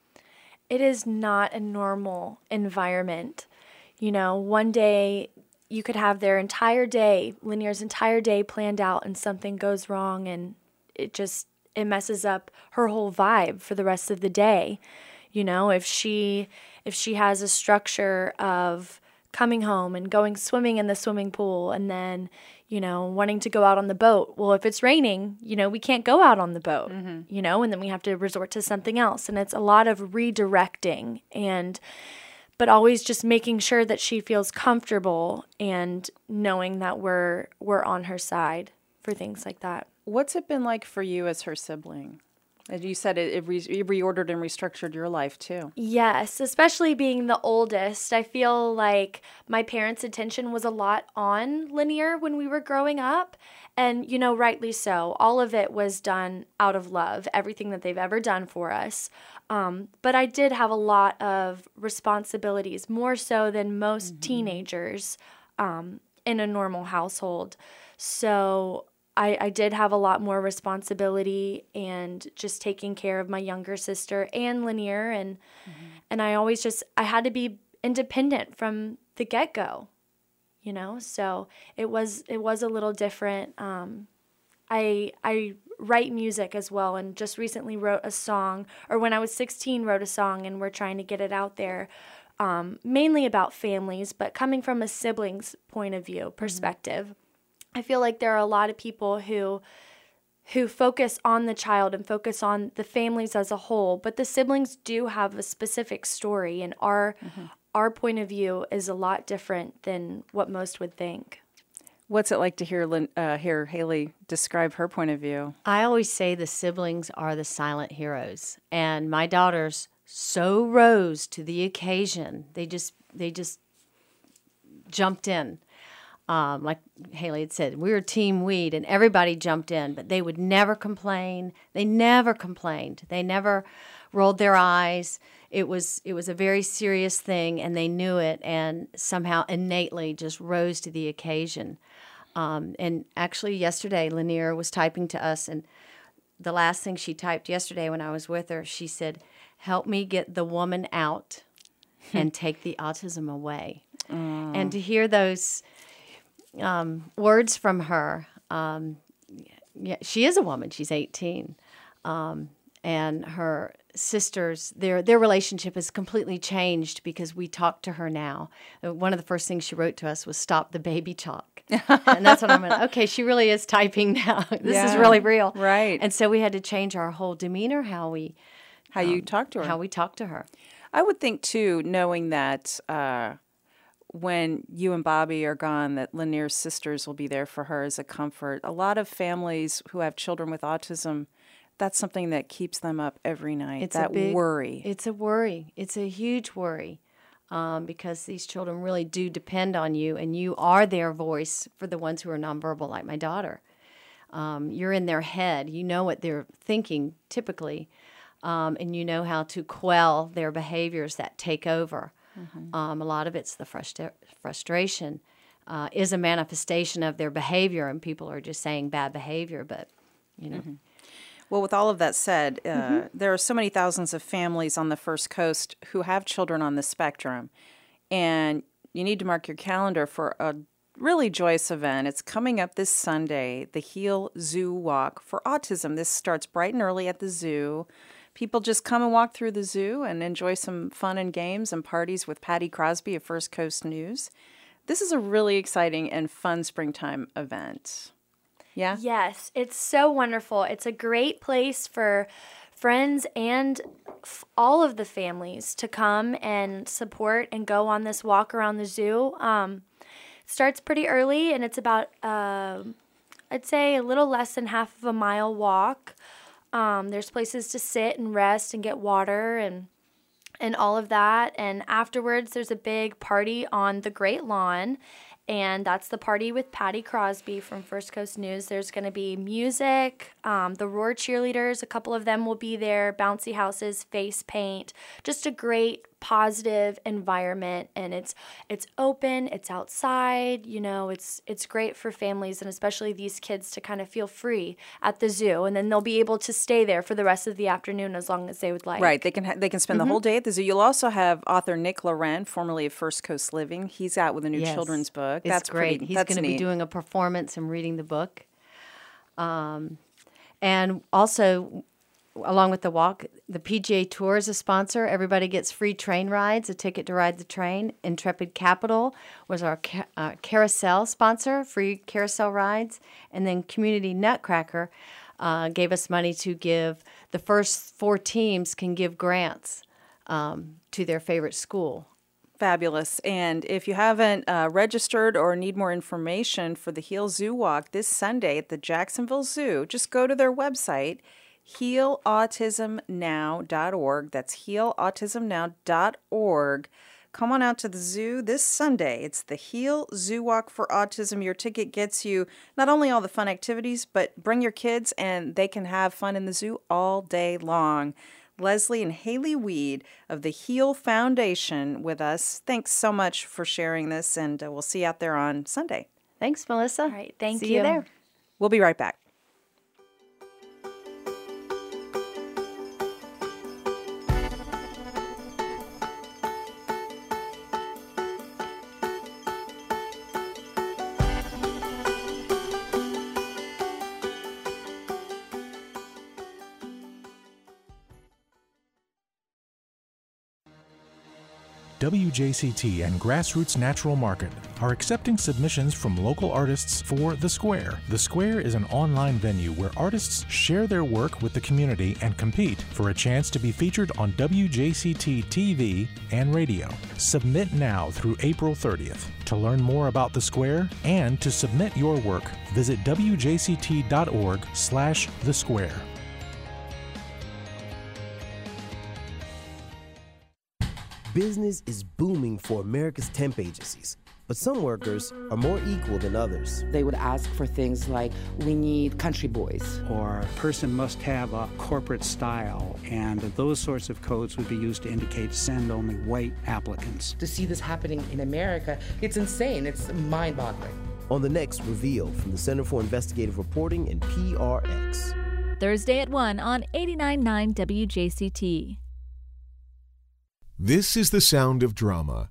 S16: It is not a normal environment. You know, one day you could have their entire day, Lanier's entire day planned out, and something goes wrong, and it just, it messes up her whole vibe for the rest of the day. You know, if she, if she has a structure of coming home and going swimming in the swimming pool, and then, you know, wanting to go out on the boat. Well, if it's raining, you know, we can't go out on the boat, mm-hmm. you know, and then we have to resort to something else. And it's a lot of redirecting, and, but always just making sure that she feels comfortable and knowing that we're, we're on her side for things like that.
S1: What's it been like for you as her sibling? As you said, it, it, re- it reordered and restructured your life, too.
S16: Yes, especially being the oldest. I feel like my parents' attention was a lot on Lanier when we were growing up. And, you know, rightly so. All of it was done out of love, everything that they've ever done for us. Um, but I did have a lot of responsibilities, more so than most mm-hmm. teenagers um, in a normal household. So I, I did have a lot more responsibility, and just taking care of my younger sister and Lanier, and mm-hmm. and I always just, I had to be independent from the get-go, you know, so it was it was a little different. Um, I I write music as well, and just recently wrote a song, or when I was sixteen wrote a song, and we're trying to get it out there, um, mainly about families, but coming from a sibling's point of view, perspective. Mm-hmm. I feel like there are a lot of people who who focus on the child and focus on the families as a whole, but the siblings do have a specific story, and our mm-hmm. our point of view is a lot different than what most would think.
S1: What's it like to hear Lin, uh, hear Haley describe her point of view?
S15: I always say the siblings are the silent heroes, and my daughters so rose to the occasion. They just they just jumped in. Um, like Haley had said, we were Team Weed, and everybody jumped in, but they would never complain. They never complained. They never rolled their eyes. It was it was a very serious thing, and they knew it, and somehow innately just rose to the occasion. Um, and actually yesterday, Lanier was typing to us, and the last thing she typed yesterday when I was with her, she said, "Help me get the woman out and take the autism away." Mm. And to hear those Um, words from her. Um, yeah, she is a woman. She's eighteen, um, and her sisters, their their relationship has completely changed because we talk to her now. One of the first things she wrote to us was "Stop the baby talk," and that's when I went, okay, she really is typing now. This yeah, is really real,
S1: right?
S15: And so we had to change our whole demeanor, how we
S1: how um, you talk to her,
S15: how we talk to her.
S1: I would think too, knowing that. Uh, when you and Bobby are gone that Lanier's sisters will be there for her as a comfort. A lot of families who have children with autism, that's something that keeps them up every night,
S15: It's
S1: that
S15: a big,
S1: worry.
S15: It's a worry. It's a huge worry um, because these children really do depend on you, and you are their voice for the ones who are nonverbal, like my daughter. Um, you're in their head. You know what they're thinking typically, um, and you know how to quell their behaviors that take over. Mm-hmm. Um, a lot of it's the frustra- frustration uh, is a manifestation of their behavior, and people are just saying bad behavior, but, you know.
S1: Mm-hmm. Well, with all of that said, uh, mm-hmm. there are so many thousands of families on the First Coast who have children on the spectrum, and you need to mark your calendar for a really joyous event. It's coming up this Sunday, the Heal Zoo Walk for Autism. This starts bright and early at the zoo. People just come and walk through the zoo and enjoy some fun and games and parties with Patty Crosby of First Coast News. This is a really exciting and fun springtime event. Yeah?
S16: Yes, it's so wonderful. It's a great place for friends and f- all of the families to come and support and go on this walk around the zoo. Um, it starts pretty early, and it's about, uh, I'd say, a little less than half of a mile walk. Um, there's places to sit and rest and get water and and all of that. And afterwards, there's a big party on the Great Lawn, and that's the party with Patty Crosby from First Coast News. There's going to be music, um, the Roar cheerleaders, a couple of them will be there, bouncy houses, face paint, just a great positive environment, and it's it's open, it's outside, you know, it's it's great for families and especially these kids to kind of feel free at the zoo, and then they'll be able to stay there for the rest of the afternoon as long as they would like.
S1: Right, they can ha- they can spend mm-hmm. the whole day at the zoo. You'll also have author Nick Loren, formerly of First Coast Living. He's out with a new
S15: yes.
S1: children's book.
S15: It's
S1: that's
S15: great.
S1: Pretty,
S15: He's
S1: that's
S15: going to be doing a performance and reading the book. Um, and also, along with the walk, the P G A Tour is a sponsor. Everybody gets free train rides, a ticket to ride the train. Intrepid Capital was our ca- uh, carousel sponsor, free carousel rides. And then Community Nutcracker uh, gave us money to give. The first four teams can give grants um, to their favorite school.
S1: Fabulous. And if you haven't uh, registered or need more information for the Heal Zoo Walk this Sunday at the Jacksonville Zoo, just go to their website, heal autism now dot org. That's heal autism now dot org. Come on out to the zoo this Sunday. It's the Heal Zoo Walk for Autism. Your ticket gets you not only all the fun activities, but bring your kids and they can have fun in the zoo all day long. Leslie and Haley Weed of the Heal Foundation with us. Thanks so much for sharing this, and uh, we'll see you out there on Sunday.
S15: Thanks, Melissa.
S16: All right, thank
S15: see
S16: you.
S15: you there.
S1: We'll be right back.
S14: W J C T and Grassroots Natural Market are accepting submissions from local artists for The Square. The Square is an online venue where artists share their work with the community and compete for a chance to be featured on W J C T T V and radio. Submit now through April thirtieth. To learn more about The Square and to submit your work, visit W J C T dot org slash The Square.
S17: Business is booming for America's temp agencies, but some workers are more equal than others.
S18: They would ask for things like, we need country boys.
S19: Or a person must have a corporate style, and those sorts of codes would be used to indicate send only white applicants.
S18: To see this happening in America, it's insane. It's mind-boggling.
S17: On the next Reveal from the Center for Investigative Reporting and P R X.
S11: Thursday at one on eighty-nine point nine W J C T.
S8: This is the sound of drama.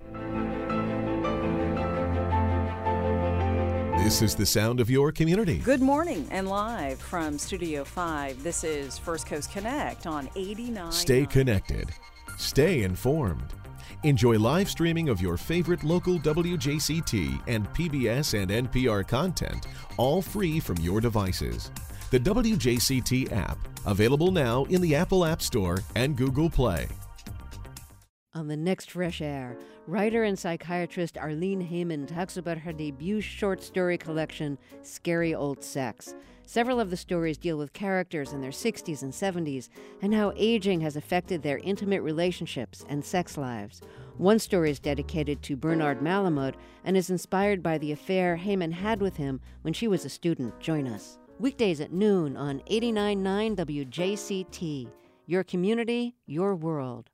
S8: This is the sound of your community.
S1: Good morning and live from Studio five. This is First Coast Connect on eighty-nine.
S8: Stay connected. Stay informed. Enjoy live streaming of your favorite local W J C T and P B S and N P R content, all free from your devices. The W J C T app, available now in the Apple App Store and Google Play.
S20: On the next Fresh Air, Writer and psychiatrist Arlene Heyman talks about her debut short story collection, Scary Old Sex. Several of the stories deal with characters in their sixties and seventies and how aging has affected their intimate relationships and sex lives. One story is dedicated to Bernard Malamud and is inspired by the affair Heyman had with him when she was a student. Join us. Weekdays at noon on eighty-nine point nine W J C T. Your community, your world.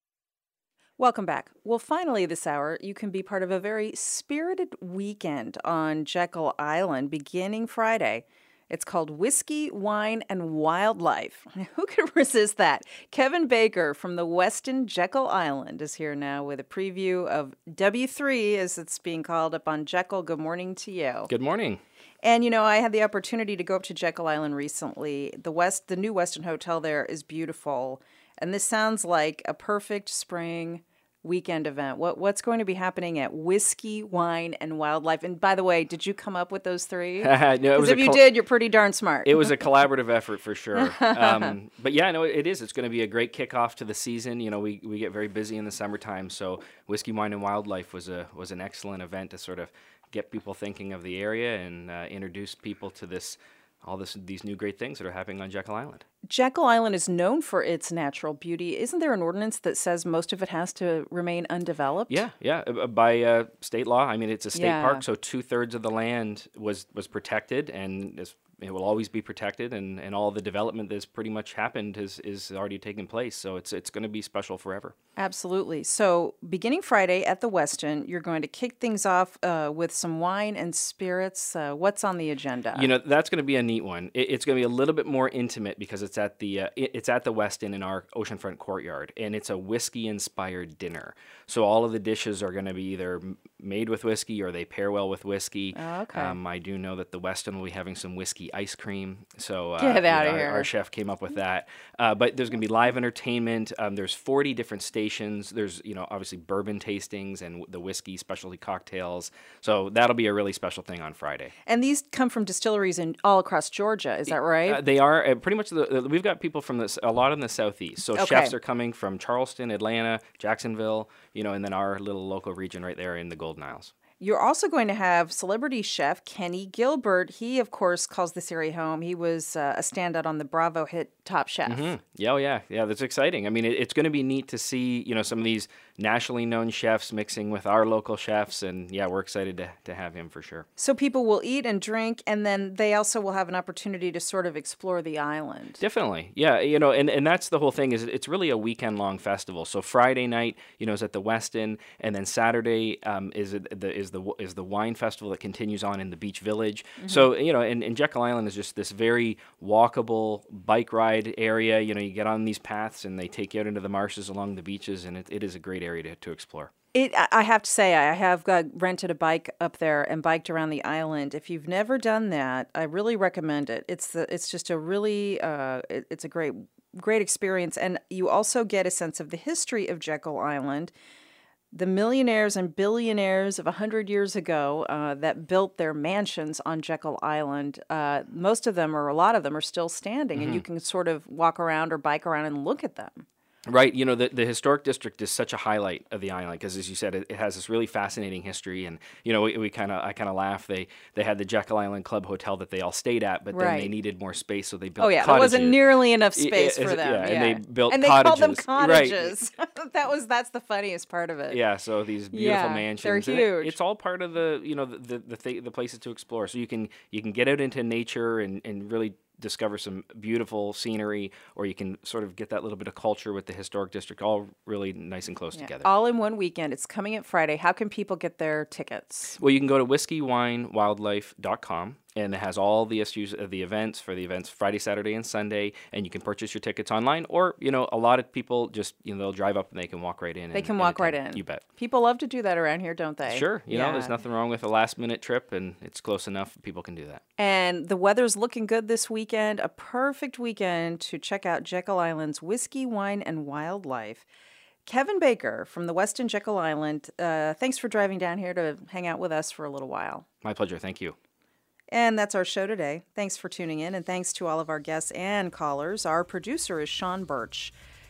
S1: Welcome back. Well, finally this hour, you can be part of a very spirited weekend on Jekyll Island beginning Friday. It's called Whiskey, Wine, and Wildlife. Who could resist that? Kevin Baker from the Westin Jekyll Island is here now with a preview of W three, as it's being called up on Jekyll. Good morning to you.
S21: Good morning.
S1: And, you know, I had the opportunity to go up to Jekyll Island recently. The West, the new Westin Hotel there is beautiful. And this sounds like a perfect spring weekend event. What What's going to be happening at Whiskey, Wine, and Wildlife? And by the way, did you come up with those three? Because
S21: no,
S1: if you col- did, you're pretty darn smart.
S21: It was a collaborative effort for sure. Um, but yeah, no, it is. It's going to be a great kickoff to the season. You know, we, we get very busy in the summertime, so Whiskey, Wine, and Wildlife was a was an excellent event to sort of get people thinking of the area and uh, introduce people to this all this these new great things that are happening on Jekyll Island.
S1: Jekyll Island is known for its natural beauty. Isn't there an ordinance that says most of it has to remain undeveloped?
S21: Yeah, yeah. By uh, state law, I mean, it's a state
S1: Yeah.
S21: park, so two-thirds of the land was, was protected, and is, it will always be protected, and, and all the development that's pretty much happened is, is already taken place, so it's it's going to be special forever.
S1: Absolutely. So beginning Friday at the Westin, you're going to kick things off uh, with some wine and spirits. Uh, what's on the agenda?
S21: You know, that's going to be a neat one. It, it's going to be a little bit more intimate because it's at the uh, it, it's at the Westin in our oceanfront courtyard, and it's a whiskey-inspired dinner. So all of the dishes are going to be either m- made with whiskey or they pair well with whiskey.
S1: Oh, okay.
S21: Um, I do know that the Westin will be having some whiskey ice cream. So uh,
S1: Get outta
S21: you know,
S1: here.
S21: Our, our chef came up with that. Uh, but there's going to be live entertainment. Um, there's forty different stations. There's, you know, obviously bourbon tastings and the whiskey specialty cocktails. So that'll be a really special thing on Friday.
S1: And these come from distilleries in all across Georgia. Is that right?
S21: Uh, they are uh, pretty much. The, the, we've got people from this a lot in the southeast. So
S1: Okay.
S21: chefs are coming from Charleston, Atlanta, Jacksonville, you know, and then our little local region right there in the Golden Isles.
S1: You're also going to have celebrity chef Kenny Gilbert. He, of course, calls this area home. He was uh, a standout on the Bravo hit Top Chef.
S21: Mm-hmm. Yeah, oh yeah, yeah. That's exciting. I mean, it, it's going to be neat to see, you know, some of these nationally known chefs mixing with our local chefs, and yeah, we're excited to to have him for sure.
S1: So people will eat and drink, and then they also will have an opportunity to sort of explore the island.
S21: Definitely, yeah. You know, and, and that's the whole thing. Is it's really a weekend long festival. So Friday night, you know, is at the Westin, and then Saturday um, is the is the is the wine festival that continues on in the Beach Village.
S1: Mm-hmm.
S21: So you know, and, and Jekyll Island is just this very walkable bike ride area. You know, you get on these paths, and they take you out into the marshes along the beaches, and it, it is a great area to, to explore.
S1: It, I- I have to say, I have uh, rented a bike up there and biked around the island. If you've never done that, I really recommend it. It's the, it's just a really, uh, it, it's a great, great experience, and you also get a sense of the history of Jekyll Island. The millionaires and billionaires of one hundred years ago uh, that built their mansions on Jekyll Island, uh, most of them, or a lot of them, are still standing, and you can sort of walk around or bike around and look at them.
S21: Right, you know, the, the historic district is such a highlight of the island because, as you said, it, it has this really fascinating history. And you know, we, we kind of, I kind of laugh. They they had the Jekyll Island Club Hotel that they all stayed at, but then
S1: Right.
S21: they needed more space, so they built.
S1: Oh yeah,
S21: cottages.
S1: there wasn't nearly enough
S21: Y-
S1: space
S21: y-
S1: for
S21: is-
S1: them.
S21: Yeah,
S1: Yeah,
S21: and they built
S1: and they
S21: cottages.
S1: called them cottages.
S21: Right.
S1: that was that's the funniest part of it.
S21: Yeah, so these beautiful
S1: Yeah,
S21: mansions.
S1: they're
S21: and it-
S1: huge.
S21: it's all part of the, you know, the the, the, th- the places to explore. So you can you can get out into nature and, and really discover some beautiful scenery, or you can sort of get that little bit of culture with the historic district, all really nice and close
S1: Yeah.
S21: together.
S1: All in one weekend. It's coming at Friday. How can people get their tickets?
S21: Well, you can go to whiskey wine wildlife dot com, and it has all the issues of the events for the events Friday, Saturday, and Sunday, and you can purchase your tickets online, or, you know, a lot of people just, you know, they'll drive up and they can walk right in.
S1: They
S21: and-
S1: can
S21: and
S1: walk right
S21: attend.
S1: in.
S21: You bet.
S1: People love to do that around here, don't they?
S21: Sure. You know, there's
S1: Yeah.
S21: nothing wrong with a last minute trip, and it's close enough. People can do that.
S1: And the weather's looking good this weekend. A perfect weekend to check out Jekyll Island's Whiskey, Wine, and Wildlife. Kevin Baker from the Westin Jekyll Island, uh, thanks for driving down here to hang out with us for a little while.
S21: My pleasure. Thank you.
S1: And that's our show today. Thanks for tuning in, and thanks to all of our guests and callers. Our producer is Sean Birch.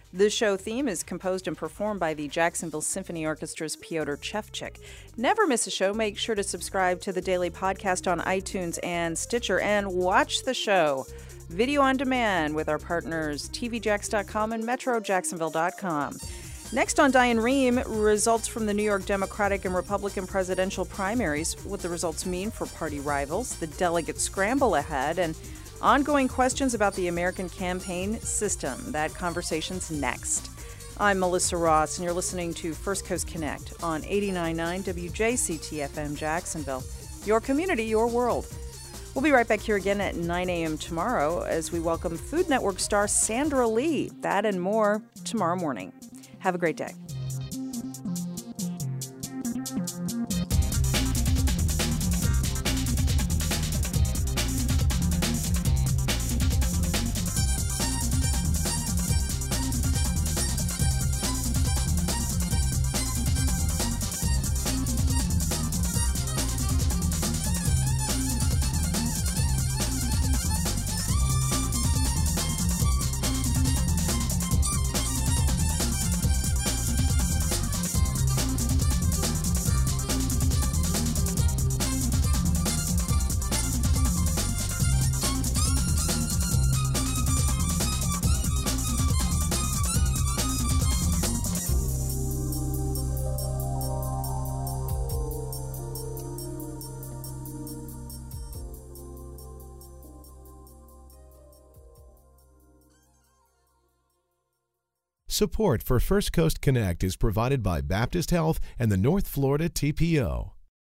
S1: The show theme is composed and performed by the Jacksonville Symphony Orchestra's Piotr Chevchik. Never miss a show. Make sure to subscribe to the daily podcast on iTunes and Stitcher, and watch the show video on demand with our partners T V Jax dot com and Metro Jacksonville dot com. Next on Diane Rehm, results from the New York Democratic and Republican presidential primaries, what the results mean for party rivals, the delegate scramble ahead, and ongoing questions about the American campaign system. That conversation's next. I'm Melissa Ross, and you're listening to First Coast Connect on eighty-nine point nine W J C T F M Jacksonville. Your community, your world. We'll be right back here again at nine a.m. tomorrow as we welcome Food Network star Sandra Lee. That and more tomorrow morning. Have a great day.
S8: Support for First Coast Connect is provided by Baptist Health and the North Florida T P O.